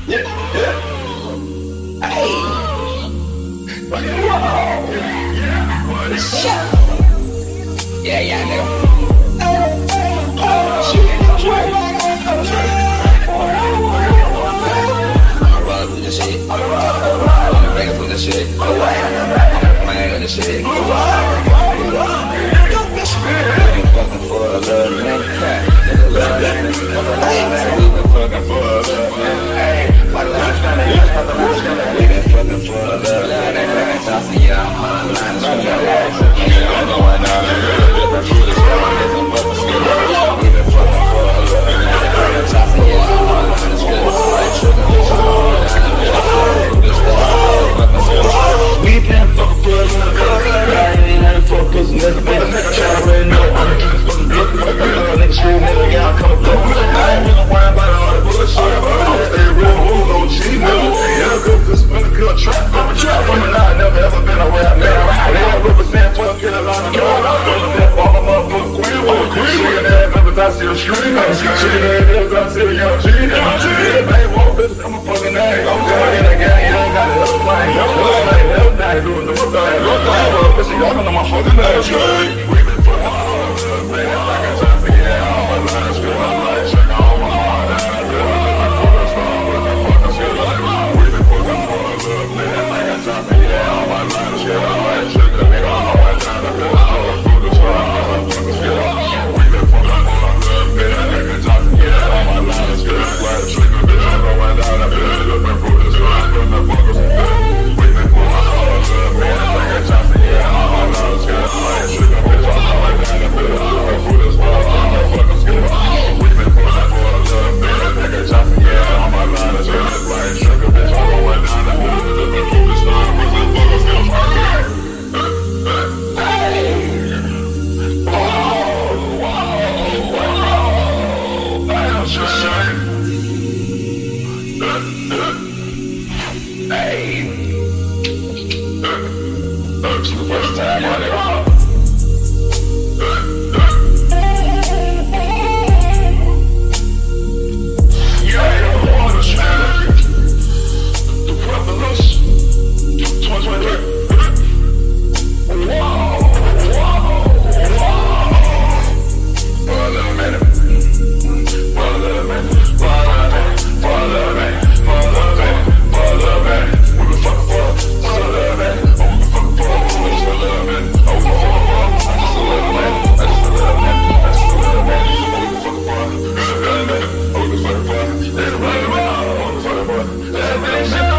Yeah, yeah. Hey. Yeah, yeah, nigga. Shit. I'm rolling with this shit. I'm banging with this shit. Man, with this shit. We been fucking for a little minute. We been fucking for a little minute. We been fucking for a little minute. Tossing you out my line. I'm going down the road. Different food is going different fucking skills. We been fucking for a little minute. Tossing you out my line. It's good. Like sugar. We been fucking for a little minute. Fuck us, nigga, bitch. Try to really know I'm just fucking looking for a girl. Nigga, screw, nigga, yeah, I'm coming through. I ain't really worried about all the bullshit. I'm stay real, no G, nigga. Yeah, go to spin a good trap. I'm a trap woman, I never ever been a rap nigga. They don't represent, fuck, get a lot of girl. I represent all the motherfucking queen. Shaking ass, members, I see a stream. Shaking ass, I see a young G. Yeah, baby, won't bitch, I'm a fucking name. I'm going in the gang, you ain't got it up like. Doing the work, y'all know my fucking ass, right? We been fucking all over, man. Like a time to get all my lines, good, I'm like, check all my heart out, good, I'm for the storm, with the fucking shit, like, we been fucking all over, man. Like a time to get all my lines, good, I'm like, check the nigga all my time, good, I'm for the storm, with the fucking shit, we been fucking all over, man. Like a time to get all my lines, good, like, check the bitch, I'm going down the bed, up and for the storm, with the fucking shit. First time on it. Let